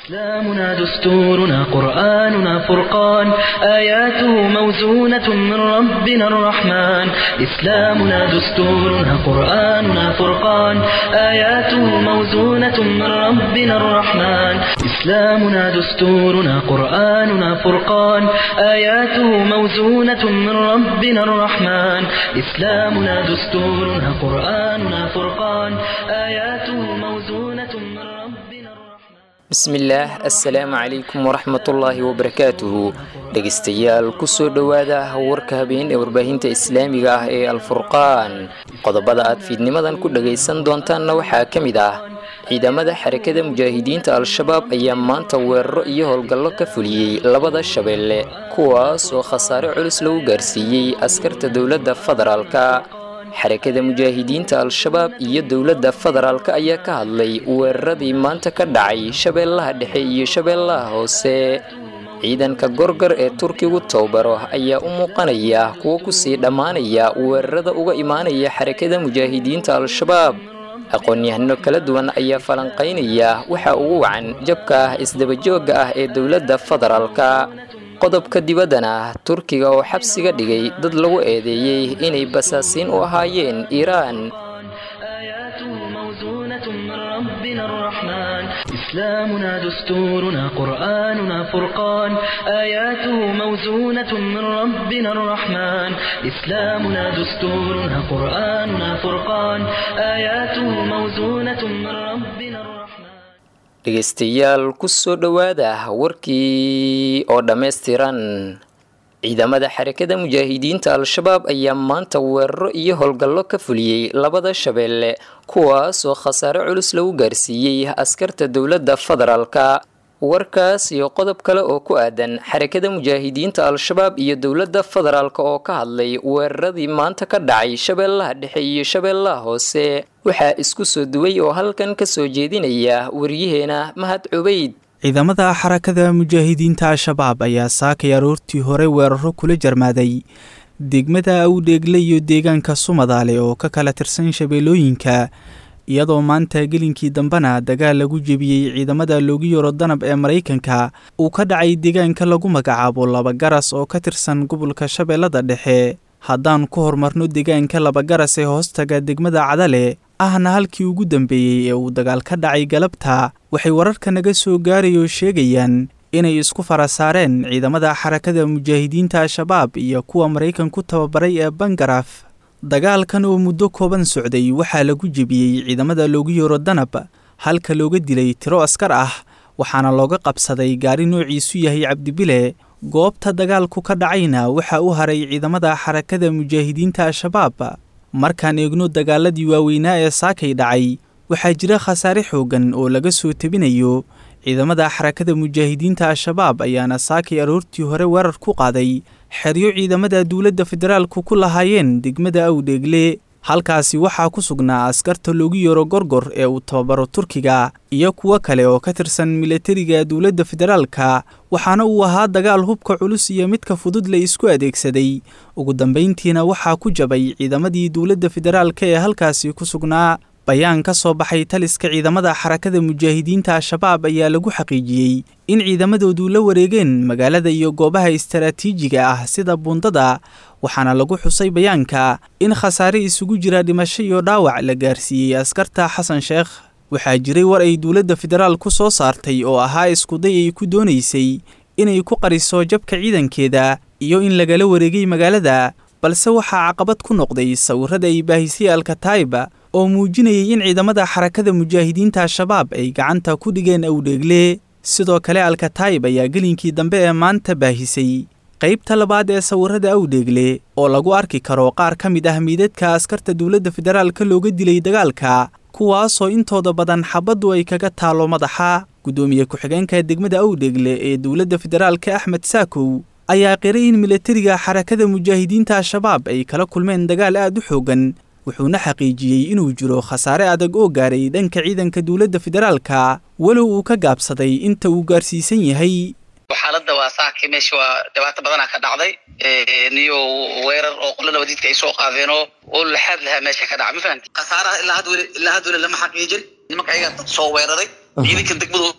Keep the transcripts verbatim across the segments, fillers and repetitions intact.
إسلامنا دستورنا قرآننا فرقان آياته موزونة من ربنا الرحمن إسلامنا دستورنا قرآننا فرقان آياته موزونة من ربنا الرحمن إسلامنا دستورنا قرآننا فرقان آياته موزونة من ربنا الرحمن إسلامنا دستورنا قرآننا فرقان آياته موزونة من ربنا bismillaah assalaamu calaykum waraxmatullaahi wabarakaatuhu dhegeystayaal kusoo dhowaada warka habeen ee warbaahinta islaamiga ah ee alfurqaan qodobada aad fiidnimadan ku dhagaysan doontaanna waxaa ka mid ah ciidamada xarakada mujaahidiinta al-shabaab ayaa maanta weeraro iyo howlgallo ka fuliyey labada shabeelle kuwaas oo khasaare culus lagu gaarsiiyey askarta dowladda federaalka xarakada mujaahidiinta al-shabaab iyo dowladda federaalka ayaa ka hadlay weeraradii maanta ka dhacay shabeellaha dhexe iyo shabeellaha hoose ciidanka gorgor ee turkigu tababaro ayaa u muuqanaya kuwo kusii dhammaanaya weerarada uga imaanaya xarakada mujaahidiinta al-shabaab aqoon-yahano kala duwan ayaa falanqaynaya waxa ugu wacan jabka ah isdabajooga ah ee dowladda federaalka qodobka dibaddana turkiga oo xabsiga dhigay dad lagu eedeeyey inay basaasiin u ahaayeen iiraan ربنا الرحمن إسلامنا دستورنا قرآننا فرقان آياته موزونة من ربنا الرحمن إسلامنا دستورنا قرآننا فرقان آياته موزونة من ربنا الرحمن dhegeystayaal kusoo dhowaada warkii oo dhammaystiran ciidamada xarakada mujaahidiinta al-shabaab ayaa maanta weeraro iyo howlgallo ka fuliyey labada shabeelle kuwaas oo khasaare culus lagu gaarsiiyey askarta dowladda federaalka warkaas iyo qodob kale oo ku aadan xarakada mujaahidiinta al-shabaab iyo dowladda federaalka oo ka hadlay weeraradii maanta ka dhacay shabeellaha dhexe iyo shabeellaha hoose waxaa isku soo duway oo halkan ka soo jeedinaya waryaheena mahad cubayd ciidamada xarakada mujaahidiinta al-shabaab ayaa saakay aroortii hore weeraro kula jarmaaday degmada awdheegle iyo deegaanka sumadaale oo ka kala tirsan shabeellooyinka iyadoo maanta gelinkii dambena dagaal lagu jebiyey ciidamada loogu yaro danab ee maraykanka uu ka dhacay deegaanka lagu magacaabo labagaras oo ka tirsan gobolka shabeellada dhexe haddaan ku horumarno deegaanka labagaras ee hoostaga degmada cadale ahna halkii ugu dambeeyey ee uu dagaal ka dhacay galabta waxay wararka naga soo gaarayoo sheegayaan inay isku fara saareen ciidamada xarakada mujaahidiinta al-shabaab iyo kuwa maraykan ku tababaray ee bangaraf dagaalkan oo muddo kooban socday waxaa lagu jebiyey ciidamada loogu yaro danab halka looga dilay tiro askar ah waxaana looga qabsaday gaari noociisu yahay cabdibile goobta dagaalku ka dhacayna waxaa u haray ciidamada xarakada mujaahidiinta al-shabaab markaan eegno dagaaladii waaweynaa ee saakay dhacay waxaa jira khasaare xoogan oo laga soo tebinayo ciidamada xarakada mujaahidiinta al-shabaab ayaana saakay aroortii hore weerar ku qaaday xeryo ciidamada dowladda federaalku ku lahaayeen degmada awdheegle halkaasi waxaa ku sugnaa askarta loogu yaro gorgor ee uu tababaro turkiga iyo kuwo kale oo ka tirsan milatariga dowladda federaalka waxaana uu ahaa dagaal hubka culus iyo midka fudud la isku adeegsaday ugu dambayntiina waxaa ku jabay ciidamadii dowladda federaalka ee halkaasi ku sugnaa bayaan ka soo baxay taliska ciidamada xarakada mujaahidiinta al-shabaab ayaa lagu xaqiijiyey in ciidamadoodu la wareegeen magaalada iyo goobaha istaraatiijiga ah sida buundada waxaana lagu xusay bayaanka in khasaare isugu jira dhimasho iyo dhaawac la gaarsiiyey askarta xasan sheekh waxaa jiray war ay dowladda federaal ku soo saartay oo ahaa iskuday ay ku doonaysay inay ku qariso jabka ciidankeeda iyo in lagala wareegay magaalada balse waxaa caqabad ku noqday sawirada ay baahisay alkataib oo muujinayay in ciidamada xarakada mujaahidiinta al-shabaab ay gacanta ku dhigeen awdheegle sidoo kale alkataib ayaa gelinkii dambe ee maanta baahisay qaybta labaad ee sawirada awdheegle oo lagu arki karo qaar ka mid ah miidadka askarta dowladda federaalka looga dilay dagaalka kuwaasoo intooda badan xabaddu ay kaga taalo madaxa guddoomiye ku-xigeenka degmada awdheegle ee dowladda federaalka axmed saakow ayaa qiray in milatariga xarakada mujaahidiinta al-shabaab ay kala kulmeen dagaal aad u xoogan wuxuuna xaqiijiyey inuu jiro khasaare adag oo gaaray dhanka ciidanka dowladda federaalka walow uu ka gaabsaday inta uu gaarsiisan yahay xaaladda waa saakii meesha waa dhibaato badanaa ka dhacday niyo weerar oo qolada wadiidka ay soo qaadeenoo oo laxaad lahaa meesha ka dhacay ma fahamti khasaaraha ilaa had weli ilaa had weli lama xaqiijin nimanka ayaga dad soo weeraray ciidanka degmadu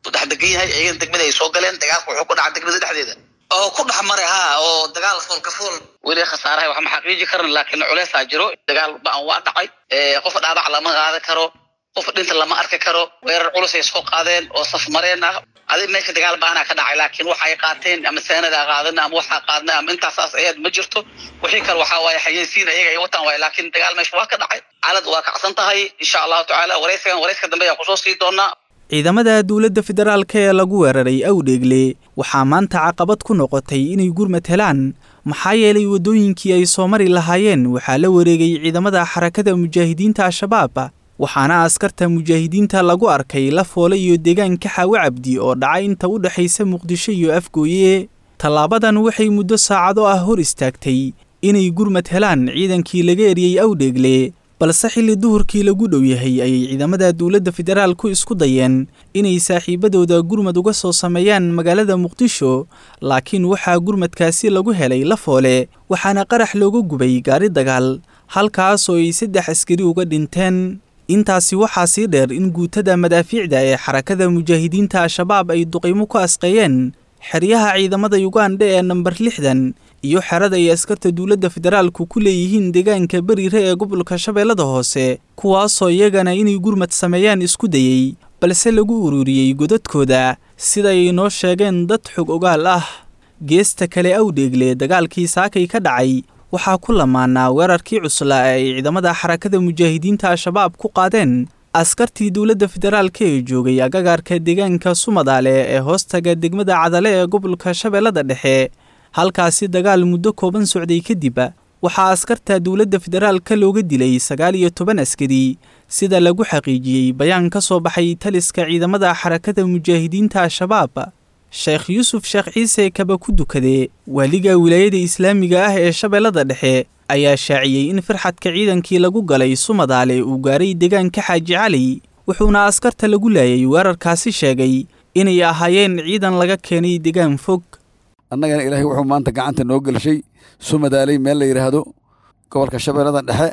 dhex degan yahay ayaga degmada ay soo galeen dagaalku wuxuu ku dhacay degmada dhexdeeda oo ku dhex maray ha oo dagaal fool ka fool weli khasaaraha wax ma xaqiiji karin laakiin culeys aa jiro dagaal baan waa dhacay ee qof dhaabac lama qaadan karo qof dhinta lama arki karo weerar culus ay soo qaadeen oo saf mareen ah adii meesha dagaal baana ka dhacay laakiin waxa ay qaateen ama sanada qaadan ama waxa qaadna ama intaas ayad ma jirto wixii kale waxa way xayeysiin ayaga ay wataan way laakiin dagaal meesha waa ka dhacay xaalad waa kacsan tahay insha Allah taala wareysigan wareyska dambe ayaa ku soo sii doona ciidamada dawladda federaalka ee lagu weeraray Awdheegle waxaa maanta caqabad ku noqotay inay gurmad helaan maxaa yeelay wadooyinkii ay soo mari lahaayeen waxaa la wareegay ciidamada xarakada mujaahidiinta Al-Shabaab waxaana askarta mujaahidiinta lagu arkay la foolay iyo deegaanka Xaawo Cabdi oo dhacay inta u dhaxaysa Muqdisho iyo Afgooye talaabadan waxay muddo saacado ah hor istaagtay inay gurmad helaan ciidankii laga eriyay Awdheegle balse xilli duhurkii lagu dhow yahay ay ciidamada dawladda federaalku isku dayeen inay saaxiibadooda gurmad uga soo sameeyaan magaalada Muqdisho laakiin waxa gurmadkaasi lagu helay la foole waxaana qarax looga gubay gaari dagaal halkaas oo ay saddex askari uga dhinteen intaasi waxaa sii dheer in guutada madaafiicda ee xarakada mujaahidiinta Al-Shabaab ay duqeymo ku asqeeyeen xeryaha ciidamada Uganda ee number lixdan iyo xerada ay askarta dawladda federaalku ku leeyihiin deegaanka Bariire ee gobolka Shabeellada Hoose kuwaas oo iyagana inay gurmad sameeyaan isku dayay balse lagu ururiyay godadkooda sida ay noo sheegeen dad xog ogaal ah geesta kale Awdheegle dagaalkii saakay ka dhacay waxaa ku lamaanaa weerarkii cuslaa ee ciidamada xarakada mujaahidiinta Al-Shabaab ku qaadeen askartii dawladda federaalka ee joogay agagaarka deegaanka Sumadaale ee hoostaga degmada Cadale ee gobolka Shabeellada Dhexe halkaasi dagaal muddo kooban socday kadib waxaa askarta dawladda federaalka looga dilay sagaal iyo toban askari sida lagu xaqiijiyay bayaan ka soo baxay taliska ciidamada xarakada mujaahidiinta Al-Shabaab Sheekh Yuusuf Sheekh Ciise Kaba ku dukade waliga wilaayada islaamiga ah ee Shabeellada Dhexe ayaa shaaciyay in farxadka ciidankii lagu galay Sumadaale uu gaaray deegaanka Xaaji Cali wuxuuna askarta lagu laayay weerarkaasi sheegay inay ahaayeen ciidan laga keenay deegaan fog annagana ilaahay wuxuu maanta gacanta noo galshay Sumadaale meel la yiraahdo gobolka Shabeellada Dhexe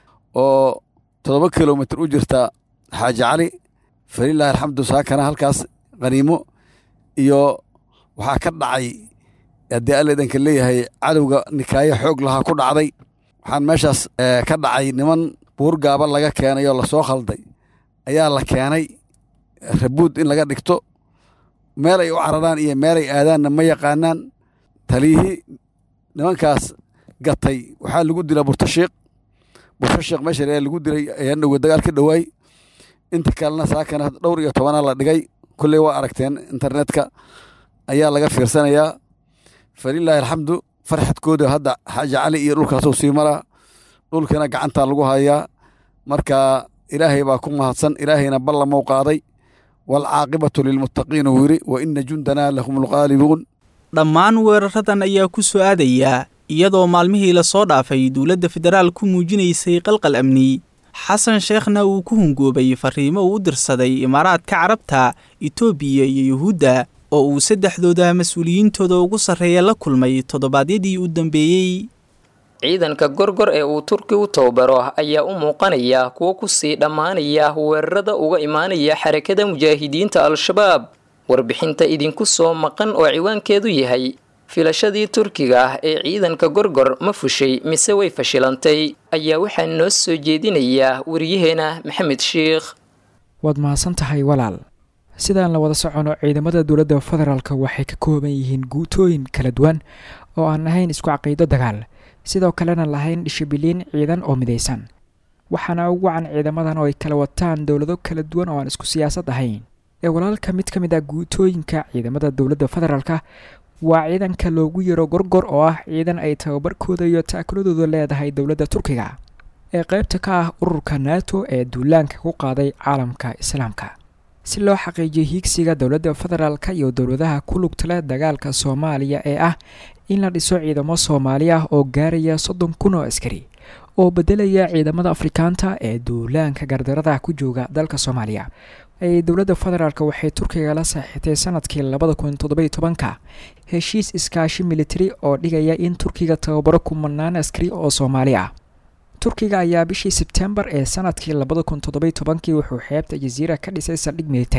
oo todoba kiiloomitir u jirta Xaaji Cali fariilaahi alxamdu saakana halkaas qaniimo iyo waxaa ka dhacay haddii alleedanka leeyahay cadowga nikaayo xoog lahaa ku dhacday waxaan meeshaas ka dhacay niman buur gaaba laga keenay oo lasoo khalday ayaa la keenay rabuud in laga dhigto meel ay u cararaan iyo meel ay aadaanna ma yaqaanaan taliyihii nimankaas gatay waxaa lagu dilaa burtashiiq burtashiiq meesha lagu dilay ayaan dhowe dagaal ka dhowaay inta kalena saakana dhowr iyo tobanaa la dhigay kulley waa aragteen internetka ayaa laga fiirsanayaa falilaahi alxamdu farxadkooda hadda Xaaji Cali iyo dhulkaasoo sii maraa dhulkana gacantaa lagu hayaa marka ilaahay baa ku mahadsan ilaahayna ballamou qaaday walcaaqibatu lilmuttaqiin uu yidhi wa inna jundanaa lahum lqaalibuun dhammaan weeraradan ayaa ku soo aadaya iyadoo maalmihii la soo dhaafay dawladda federaal ku muujinaysay qalqal amni xasan sheekhna uu ku hungoobay fariimo uu u dirsaday imaaraadka carabta Itoobiya iyo Yuhuudda oo uu saddexdooda mas'uuliyiintooda ugu sarreeya la kulmay toddobaadyadii u dambeeyay ciidanka gorgor ee uu Turki u tababaro ayaa u muuqanaya kuwa ku sii dhamaanaya weerarada uga imaanaya xarakada mujaahidiinta Al-Shabaab warbixinta idinku soo maqan oo ciwaankeedu yahay filashadii Turkiga ah ee ciidanka gorgor ma fushay mise way fashilantay ayaa waxaa noo soo jeedinaya wariyaheena Maxamed Sheekh waad mahadsan tahay walaal sidaan la wada socono ciidamada dawladda federaalka waxay ka kooban yihiin guutooyin kala duwan oo aan ahayn isku caqiido dagaal sidoo kalena lahayn dishibiliin ciidan oo midaysan waxaana ugu wacan ciidamadan oo ay kala wataan dawlado kala duwan oo aan isku siyaasad ahayn ee walaalka mid ka mid ah guutooyinka ciidamada dawladda federaalka waa ciidanka loogu yaro gorgor oo ah ciidan ay tababarkooda iyo taakuladooda leedahay dawladda Turkiga ee qaybta ka ah ururka NATO ee duulaanka ku qaaday caalamka islaamka si loo xaqiijiyo higsiga dawladda federaalka iyo dawladaha ku lugta leh dagaalka Soomaaliya ee ah in la dhiso ciidamo Soomaali ah oo gaaraya soddon kun oo askari oo bedelaya ciidamada Afrikaanta ee duulaanka gardarada ku jooga dalka Soomaaliya ay dawladda federaalka waxay Turkiga la saxiixatay sanadkii laba kun iyo toddoba iyo toban heshiis iskaashi military oo dhigaya in Turkiga tababaro kumanaan askari oo Soomaali ah Turkiga ayaa bishii September ee sanadkii laba kun iyo toddoba iyo toban wuxuu xeebta Jazeera ka dhisay saldhig military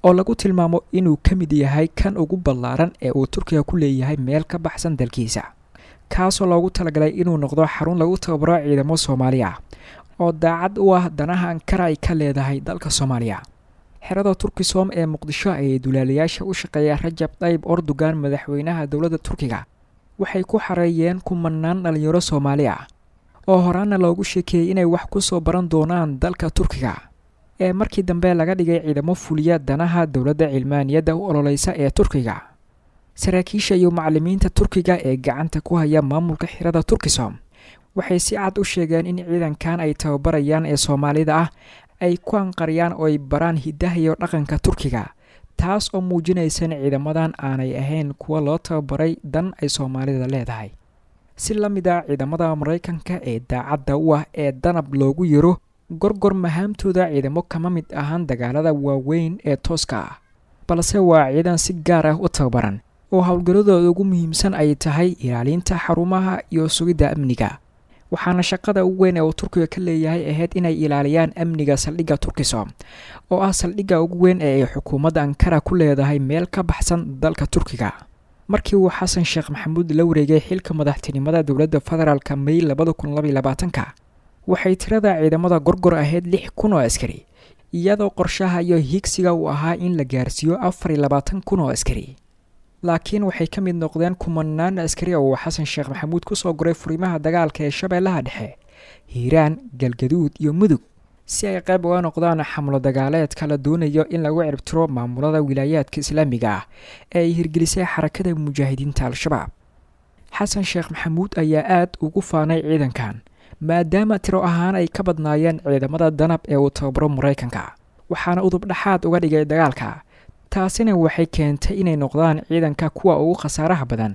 oo lagu tilmaamo inuu ka mid yahay kan ugu ballaaran ee uu turkiga ku leeyahay meel ka baxsan dalkiisa, kaasoo loogu talagalay inuu noqdo xarun lagu tababaro ciidamo Soomaali ah oo daacad u ah danaha Ankara ay ka leedahay dalka Soomaaliya. xerada Turkisom ee Muqdisho ay duulaalayaasha u shaqeeya Rajab Tayyip Erdogan madaxweynaha dowladda Turkiga waxay ku xareeyeen kumanaan dhalinyaro Soomaali ah oo horaana loogu sheekeeyay inay wax ku soo baran doonaan dalka Turkiga ee markii dambe laga dhigay ciidamo fuliya danaha dowladda cilmaaniyadda u ololeysa ee Turkiga. saraakiisha iyo macallimiinta Turkiga ee gacanta ku haya maamulka xerada Turkisom waxay si cad u sheegeen in ciidankan ay tababarayaan ee Soomaalida ah ay ku anqariyaan oo ay baraan hidaha iyo dhaqanka Turkiga, taas oo muujinaysa in ciidamadan aanay ahayn kuwa loo tababaray dan ay Soomaalida leedahay. si la mid ah ciidamada Mareykanka ee daacadda u ah ee danab loogu yiro gorgor mahaamtooda ciidamo kama mid ahaan dagaalada waaweyn ee tooska ah, balse waa ciidan si gaar ah u tababaran oo howlgaladooda ugu muhiimsan ay tahay ilaalinta xarumaha iyo sugidda amniga. waxaana shaqada ugu weyn ee uu Turkiga ka leeyahay ahayd inay ilaaliyaan amniga saldhigga Turkisom oo ah saldhigga ugu weyn ee ay xukuumadda Ankara ku leedahay meel ka baxsan dalka Turkiga. markii uu Xasan Sheekh Maxamuud la wareegay xilka madaxtinimada dowladda federaalka May laba kun iyo labaatan waxay tirada ciidamada gorgor ahayd lix kun oo askari, iyadoo qorshaha iyo higsiga uu ahaa in la gaarsiiyo afar iyo labaatan kun oo askari. laakiin waxay ka mid noqdeen kumanaan askari oo Xasan Sheekh Maxamuud ku soo goray furimaha dagaalka ee Shabeellaha Dhexe, Hiiraan, Galgaduud iyo Mudug si ay qayb uga noqdaan xamlo dagaaleed kala doonayo in lagu ciribtiro maamulada wilaayaadka Islaamiga ah ee ay hirgelisay xarakada mujaahidiinta Al-Shabaab. Xasan Sheekh Maxamuud ayaa aad ugu faanay ciidankan maadaama tiro ahaan ay ka badnaayeen ciidamada danab ee uu tababaro Mareykanka, waxaana udub dhaxaad uga dhigay dagaalka. taasina waxay keentay inay noqdaan ciidanka kuwa ugu khasaaraha badan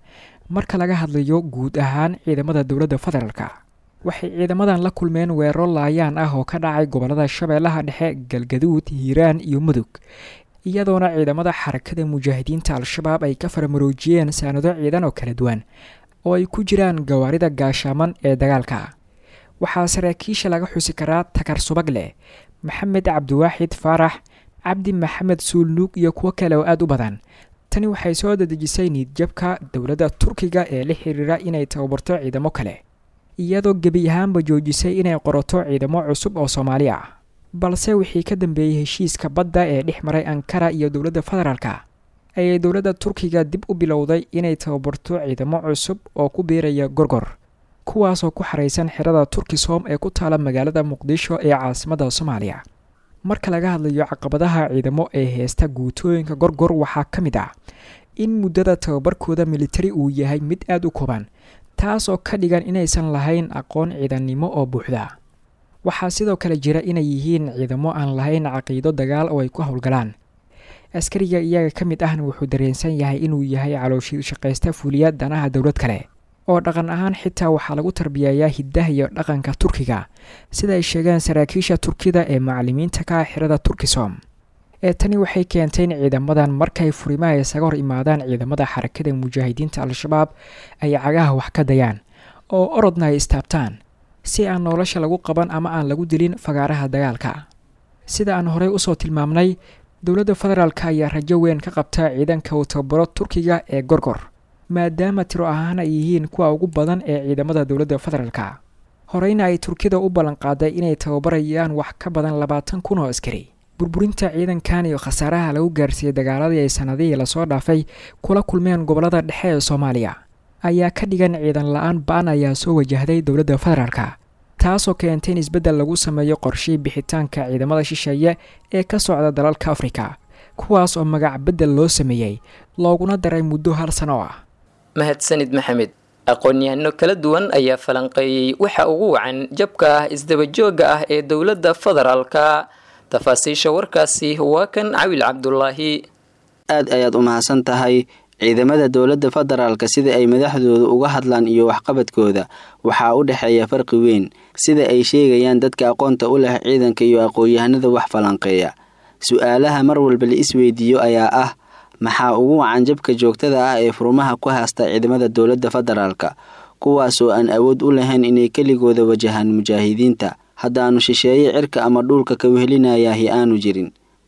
marka laga hadlayo guud ahaan ciidamada dowladda federaalka. waxay ciidamadan la kulmeen weeraro laayaan ah oo ka dhacay gobolada Shabeellaha Dhexe, Galgaduud, Hiiraan iyo Mudug, iyadoona ciidamada xarakada mujaahidiinta Al-Shabaab ay ka farmaroojiyeen saanado ciidan oo kala duwan oo ay ku jiraan gawaarida gaashaaman ee dagaalka. waxaa saraakiisha laga xusi karaa Takar Subagle, Maxamed Cabdiwaaxid Faarax, Cabdi Maxamed Suulnuug iyo kuwa kale oo aad u badan. tani waxay soo dadejisay niyadjabka dowladda Turkiga ee la xiriira inay tababarto ciidamo kale, iyadoo gebi ahaanba joojisay inay qorato ciidamo cusub oo Soomaali ah. balse wixii ka dambeeyay heshiiska badda ee dhex maray Ankara iyo dowladda federaalka ayay dowladda Turkiga dib u bilowday inay tababarto ciidamo cusub oo ku biiraya gorgor, kuwaasoo ku xareysan xerada Turkisom ee ku taala magaalada Muqdisho ee caasimadda Soomaaliya. marka laga hadlayo caqabadaha ciidamo ee heesta guutooyinka gorgor waxaa ka mid ah in muddada tababarkooda militari uu yahay mid aad u kooban, taas oo ka dhigan inaysan lahayn aqoon ciidannimo oo buuxda. waxaa sidoo kale jira inay yihiin ciidamo aan lahayn caqiido dagaal oo ay ku howlgalaan. askariga iyaga ka mid ahna wuxuu dareensan yahay inuu yahay calooshii shaqaysta fuliya danaha dowlad kale, oo dhaqan ahaan xitaa waxaa lagu tarbiyayaa hidaha iyo dhaqanka Turkiga sida ay sheegeen saraakiisha Turkida ee macallimiinta ka xirada Turkisom. ee tani waxay keentay in ciidamadan markay furimaha isaga hor imaadaan ciidamada xarakada mujaahidiinta Al-Shabaab ay cagaha wax ka dayaan oo orodna ay istaabtaan si aan nolosha lagu qaban ama aan lagu dilin fagaaraha dagaalka. sida aan horey usoo tilmaamnay, dowladda federaalka ayaa rajo weyn ka qabta ciidanka uu tababaro Turkiga ee gorgor maadaama tiro ahaan ay yihiin kuwa ugu badan ee ciidamada dowladda federaalka. horeyna ay Turkida u ballan qaaday inay tababarayaan wax ka badan labaatan kun oo askari. burburinta ciidankan iyo khasaaraha lagu gaarsiiyay dagaaladii ay sanadihii la soo dhaafay kula kulmeen gobolada dhexe ee Soomaaliya ayaa ka dhigan ciidan la'aan ba'an ayaa soo wajahday dowladda federaalka, taasoo keentay in isbeddel lagu sameeyo qorshihii bixitaanka ciidamada shisheeye ee ka socda dalalka Afrika, kuwaas oo magac beddel loo sameeyay looguna daray muddo hal sano ah. mahadsanid Maxamed. aqoon-yahano kala duwan ayaa falanqeeyay waxa ugu wacan jabka ah isdabajooga ah ee dowladda federaalka. tafaasiisha warkaasi waa kan Cawil Cabdullaahi. aad ayaad u mahadsan tahay. ciidamada dowladda federaalka sida ay madaxdooda uga hadlaan iyo waxqabadkooda waxaa u dhexeeya farqi weyn, sida ay sheegayaan dadka aqoonta u leh ciidanka iyo aqoon-yahanada wax falanqeeya. su-aalaha mar walba la isweydiiyo ayaa ah maxaa ugu wacan jabka joogtada ah ee furmaha ku haysta ciidamada dowladda federaalka, kuwaasoo aan awood u lahayn inay keligooda wajahaan mujaahidiinta haddaanu shisheeye cirka ama dhulka ka wehelinayahi aanu jirin.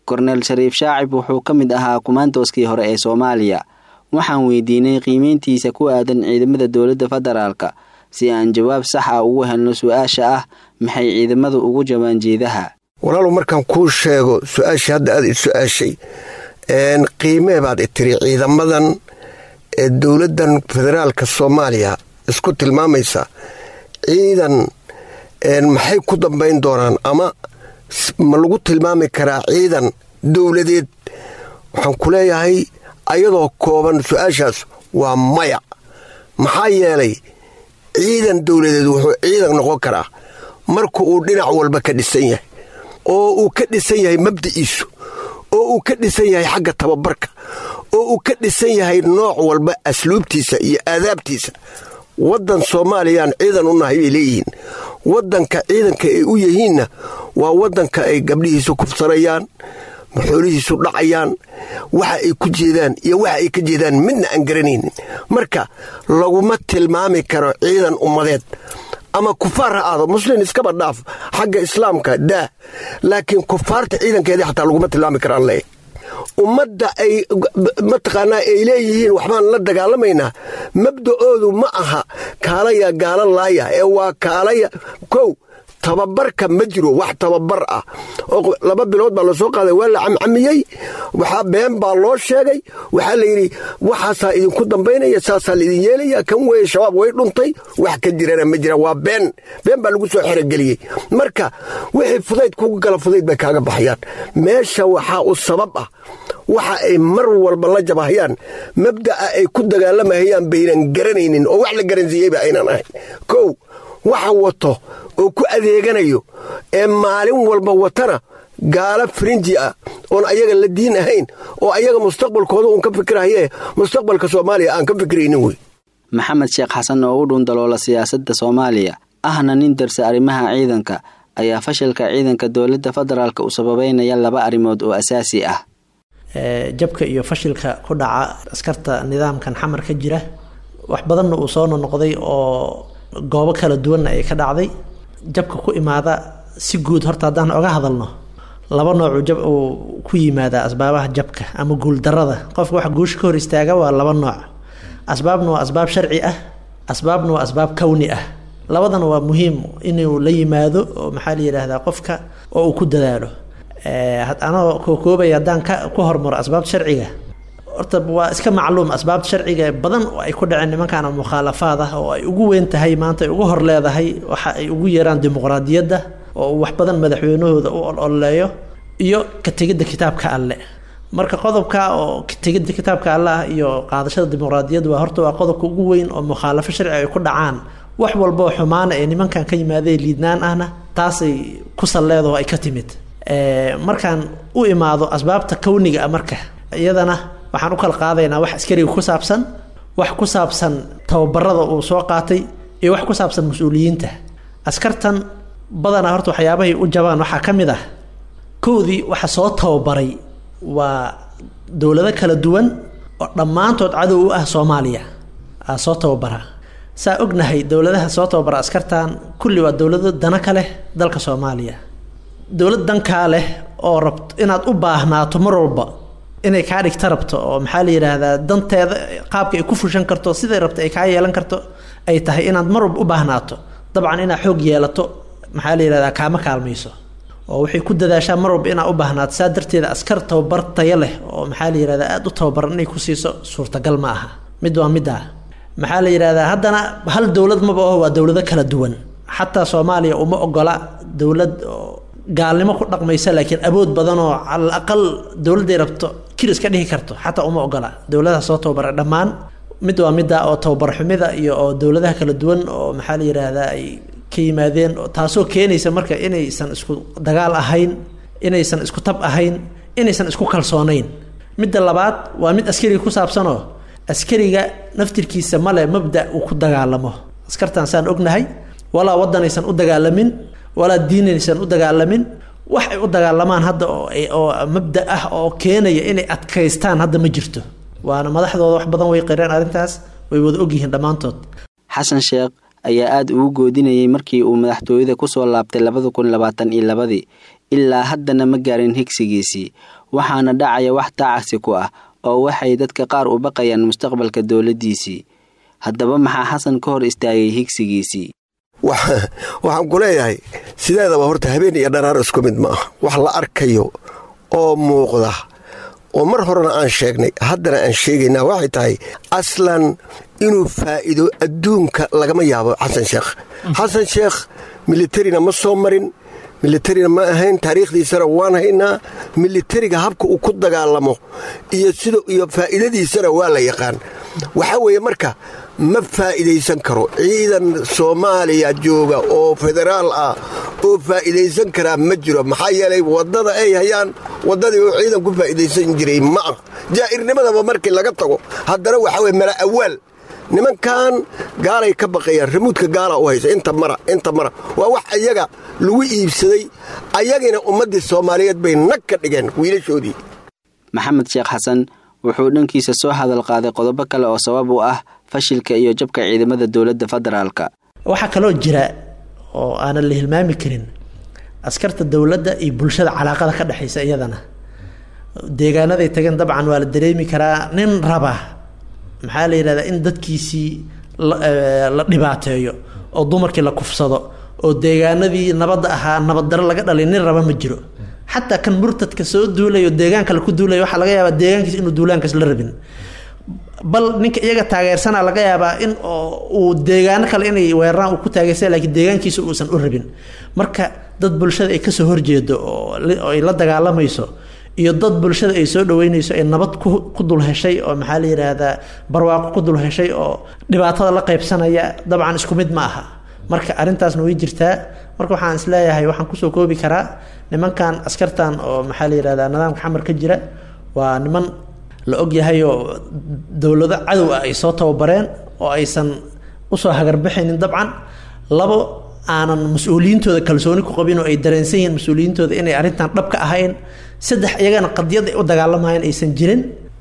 korneel shariif shaacib wuxuu ka mid ahaa kumaantooskii hore ee soomaaliya waxaan weydiinay qiimeyntiisa ku aadan ciidamada dowladda federaalka si aan jawaab sax ah ugu helno su-aasha ah maxay ciidamadu ugu jabaan jeedaha. walaalow markaan kuu sheego su-aashii hadda aad i su-aashay qiimee baad i tiri ciidamadan ee dowladdan federaalka soomaaliya isku tilmaamaysa ciidan maxay ku dambayn doonaan ama ma lagu tilmaami karaa ciidan dowladeed? waxaan ku leeyahay ayadoo kooban su-aashaas waa maya. maxaa yeelay ciidan dowladeed wuxuu ciidan noqon karaa marka uu dhinac walba ka dhisan yahay oo uu ka dhisan yahay mabdiciisu oo uu ka dhisan yahay xagga tababarka oo uu ka dhisan yahay nooc walba asluubtiisa iyo aadaabtiisa. waddan soomaaliyaan ciidan u nahay bay leeyihiin. waddanka ciidanka ay u yihiinna waa waddanka ay gabdhihiisu kufsanayaan, xoolihiisu dhacayaan, waxa ay ku jeedaan iyo waxa ay ka jeedaan midna aan garanaynin. marka laguma tilmaami karo ciidan ummadeed ama kufaar ha aado, muslin iskaba dhaaf xagga islaamka daa, laakiin kufaarta ciidankeedii xataa laguma tilmaami karaan leeyahay. ummadda ay mataqaanaa ay leeyihiin waxbaan la dagaalamaynaa, mabda'oodu ma aha kaalaya gaala laaya ee waa kaalaya kow tababarka ma jiro wax tababar ah oo laba bilood baa la soo qaaday waa la camcamiyey, waxaa been baa loo sheegay, waxaa la yidhi waxaasaa idinku dambaynaya, saasaa laidin yeelaya, kan weeye shabaab way dhuntay, wax ka jirana ma jira, waa been been baa lagu soo xerogeliyey. marka wixii fudayd kugu gala fudayd bay kaaga baxayaan. meesha waxaa u sabab ah waxa ay mar walba la jabahayaan mabda'a ay ku dagaalamayaan baynan garanaynin oo wax la garansiiyeyba aynan ahayn. kow waxa wato oo ku adeeganayo ee maalin walba watana gaala frinji ah oon ayaga la diin ahayn oo ayaga mustaqbalkooda uun ka fikirahaye mustaqbalka soomaaliya aan ka fikiraynin wey. maxamed sheekh xasan oo u dhuundaloola siyaasadda soomaaliya ahna nin darsa arrimaha ciidanka ayaa fashilka ciidanka dowladda federaalka u sababeynaya laba arrimood oo asaasi ah. jabka iyo fashilka ku dhaca askarta nidaamkan xamar ka jira wax badanna uu soo noqday oo goobo kala duwan ay ka dhacday. jabka ku imaada si guud horta haddaan oga hadalno laba nooc jab uu ku yimaada asbaabaha jabka ama guul darada qofka wax guush ka hor istaaga waa laba nooc. asbaabna waa asbaab sharci ah, asbaabna waa asbaab kawni ah. labadana waa muhiim inuu la yimaado oo maxaa la yiraahdaa qofka oo uu ku dadaalo. ee anoo ko koobay haddaan ka ku hormaro asbaabta sharciga horta waa iska macluum asbaabta sharciga badan oo ay ku dhaceen nimankan mukhalafaad ah oo ay ugu weyn tahay maanta ay ugu hor leedahay waxa ay ugu yeeraan dimuqraadiyadda oo wax badan madaxweynahooda u ololeeyo iyo ka tegidda kitaabka alle. marka qodobka oo ka tegidda kitaabka Allah iyo qaadashada dimuqraadiyadda waa horta waa qodobka ugu weyn oo mukhalafo sharci ay ku dhacaan. wax walba oo xumaan ay nimankan ka yimaadeen liidnaan ahna taasay ku saleedo ay ka timid. ee markaan u imaado asbaabta kawniga marka iyadana waxaan u kala qaadaynaa wax askariga ku saabsan, wax ku saabsan tababarada uu soo qaatay iyo wax ku saabsan mas'uuliyiinta. askartan badana horta waxyaabahay u jabaan waxa kamid ah koodii waxa soo tababaray waa dawlado kala duwan oo dhamaantood cadow u ah Soomaaliya ah soo tababara. saa ognahay dawladaha soo tababara askartan kulli waa dawlado dana kale dalka Soomaaliya. dawlad danka leh oo rabto inaad u baahnaato mar walba inay ka dhigto rabto oo maxaa la yiraahdaa danteeda qaabka ay ku fushan karto sida rabto ay ka yeelan karto ay tahay inaad mar walba u baahnaato dabcan inaad xoog yeelato maxaa la yiraahdaa kaama kaalmayso oo waxay ku dadaashaa mar walba inaad u baahnaato saa darteeda askar tababar tayo leh oo maxaa la yiraahdaa aad u tababaran inay ku siiso suurtagal ma aha. mid waa mid ah maxaa la yiraahdaa haddana hal dawlad maba oo waa dawlado kala duwan. xataa Soomaaliya uma ogola dawlad gaalnimo ku dhaqmaysa laakiin awood badan oo al aqal dawladda rabto kiris ka dhihi karto xataa uma ogola. dawladaha soo tababar dhamaan mid waa mid oo tababar xumida iyo oo dawladaha kala duwan oo maxaa la yiraahdaa ay ka yimaadeen taasoo keenaysa marka inaysan isku dagaal ahayn, inaysan isku tab ahayn, inaysan isku kalsoonayn. midda labaad waa mid askariga ku saabsan oo askariga naftirkiisa male mabda uu ku dagaalamo. askartan saan ognahay walaa wadanaysan u dagaalamin wala diinaysan u dagaalamin wax ay u dagaalamaan hadda oo oo mabda ah oo keenaya inay adkaystaan hadda ma jirto. waana madaxdooda wax badan way qireen arintaas way wada og yihiin dhamaantood. xasan sheekh ayaa aad ugu goodinayay markii uu madaxtooyada ku soo laabtay labada kun labaatan iyo laba ilaa haddana ma gaarin higsigiisii waxaana dhacaya wax taacasi ku ah oo waxay dadka qaar u baqayaan mustaqbalka dowladdiisii. haddaba maxaa xasan ka hor istaagay higsigiisii? waxaan ku leeyahay sideedaba horta habeen iyo dharaar isku mid ma aha. wax la arkayo oo muuqda oo mar horena aan sheegnay haddana aan sheegaynaa waxay tahay aslan inuu faa'iido adduunka lagama yaabo xasan sheekh. xasan sheekh militarina ma soo marin, militarina ma ahayn, taariikhdiisana waan haynaa. militariga habka uu ku dagaalamo iyo sida iyo faa'iidadiisana waa la yaqaan. waxaa weeye marka ma faa'iidaysan karo ciidan Soomaaliya jooga oo federaal ah oo faa'iidaysan karaa ma jiro. maxaa yeelay wadada ay hayaan wadadii oo ciidan ku faa'iidaysan jiray ma ah. jaa'irnimadaba markii laga tago haddana waxaa weeye mala awaal nimankan gaalay ka baqayaan. remuudka gaala u haysa inta mara inta mara waa wax ayaga lagu iibsaday. ayagina ummadii Soomaaliyeed bay nag ka dhigeen wiilashoodii. maxamed sheekh xasan wuxuu dhankiisa soo hadal qaaday qodobo kale oo sabab u ah fashilka iyo jabka ciidamada dowladda federaalka. waxaa kaloo jira oo aanan la hilmaami karin askarta dowladda iyo bulshada calaaqada ka dhaxaysa. iyadana deegaanaday tageen dabcan waa la dareemi karaa nin raba maxaa la yidhahdaa in dadkiisii la dhibaateeyo oo dumarkii la kufsado oo deegaanadii nabadda ahaa nabaddaro laga dhalay nin raba ma jiro. xataa kan murtadka soo duulayo deegaanka la ku duulayo waxaa laga yaabaa deegaankiisa inuu duulaankaas la rabin, bal ninka iyaga taageersana laga yaabaa in uu deegaano kale inay weeraraan uu ku taageersan laakiin deegaankiisa uusan u rabin. marka dad bulshada ay kasoo horjeedo oo ay la dagaalamayso iyo dad bulshada ay soo dhaweynayso ay nabad ku dul heshay oo maxaa la yiraahdaa barwaaqo ku dul heshay oo dhibaatada la qaybsanaya dabcan isku mid ma aha. marka arintaasna way jirtaa. marka waxaan isleeyahay waxaan kusoo koobi karaa nimankan askartan oo maxaa la yiraahdaa nidaamka xamar ka jira waa niman la og yahay oo dowlado cadow ah ay soo tababareen oo aysan usoo hagarbixinin. dabcan labo aanan mas-uuliyiintooda kalsooni ku qabin oo ay dareensan yihiin mas-uuliyiintooda inay arrintan dhab ka ahayn. saddex iyagana qadiyad ay u dagaalamayeen aysan jirin.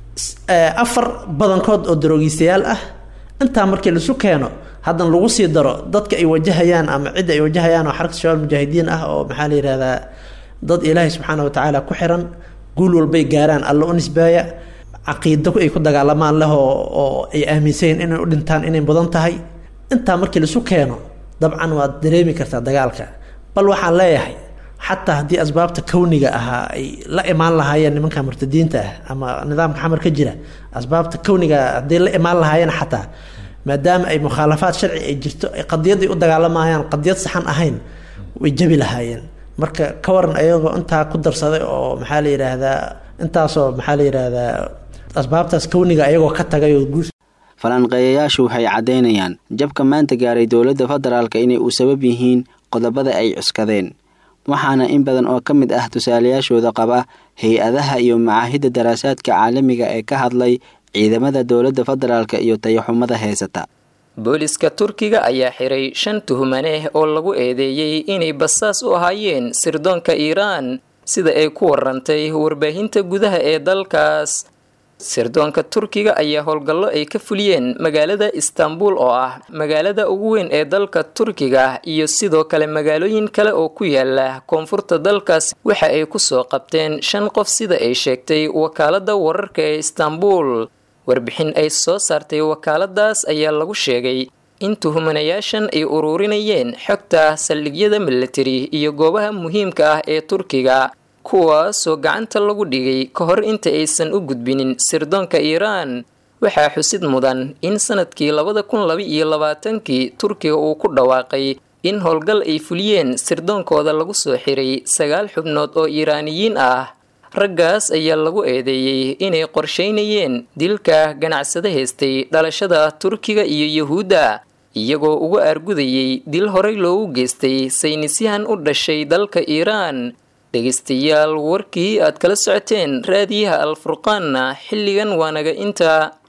afar badankood oo daroogiistayaal ah. intaa markii la isu keeno haddana lagu sii daro dadka ay wajahayaan ama cidda ay wajahayaan oo xarka shabaab mujaahidiin ah oo maxaa la yiraahdaa dad ilaahay subxaana wa tacaala ku xiran guul walbay gaaraan alla u nisbaaya caqiido ay ku dagaalamaan leh oo ay aaminsan inay u dhintaan inay badan tahay. intaa markii la isu keeno dabcan waad dareemi kartaa dagaalka. bal waxaan leeyahay xataa haddii asbaabta kawniga ahaa ay la imaan lahaayeen nimanka murtadiinta ah ama nidaamka xamar ka jira asbaabta kawniga haddii la imaan lahaayeen xataa maadaama ay mukhaalafaad sharci ay jirto ay qadiyaday u dagaalamayaan qadiyad saxan ahayn way jabi lahaayeen. marka ka waran ayagoo intaa ku darsaday oo maxaa la yiraahdaa intaasoo maxaa la yiraahdaa asbaabtaas kawniga ayagoo ka tagay oo guus. falanqeeyayaashu waxay caddaynayaan jabka maanta gaaray dowladda federaalka inay u sabab yihiin qodobada ay cuskadeen, waxaana in badan oo ka mid ah tusaalayaashooda qaba hay-adaha iyo macaahidda daraasaadka caalamiga ee ka hadlay ciidamada dowladda federaalka iyo tayaxumada heysata. booliska turkiga ayaa xiray shan tuhmane oo lagu eedeeyey inay basaas u ahaayeen sirdoonka Iiraan sida ay ku warantay warbaahinta gudaha ee dalkaas. sirdoonka turkiga ayaa howlgallo ay ka fuliyeen magaalada Istanbul oo ah magaalada ugu weyn ee dalka Turkiga iyo sidoo kale magaalooyin kale oo ku yaala koonfurta dalkaas waxa ay ku soo qabteen shan qof sida ay sheegtay wakaalada wararka ee Istanbul. warbixin ay soo saartay wakaaladaas ayaa lagu sheegay in tuhmanayaashan ay ururinayeen xogta saldhigyada military iyo goobaha muhiimka ah ee Turkiga kuwaasoo gacanta lagu dhigay ka hor inta aysan u gudbinin sirdoonka Iiraan. waxaa xusid mudan in sanadkii labada kun laba iyo labaatankii Turkiga uu ku dhawaaqay in howlgal ay fuliyeen sirdoonkooda lagu soo xiray sagaal xubnood oo Iiraaniyiin ah. raggaas ayaa lagu eedeeyey inay qorsheynayeen dilka ganacsade haystay dhalashada Turkiga iyo Yahuudda iyagoo uga argudayay dil horey loogu geystay saynisyahan u dhashay dalka Iiraan. dhegeystayaal warkii aad kala socoteen raadiyaha Al Furqaanna xilligan waa naga inta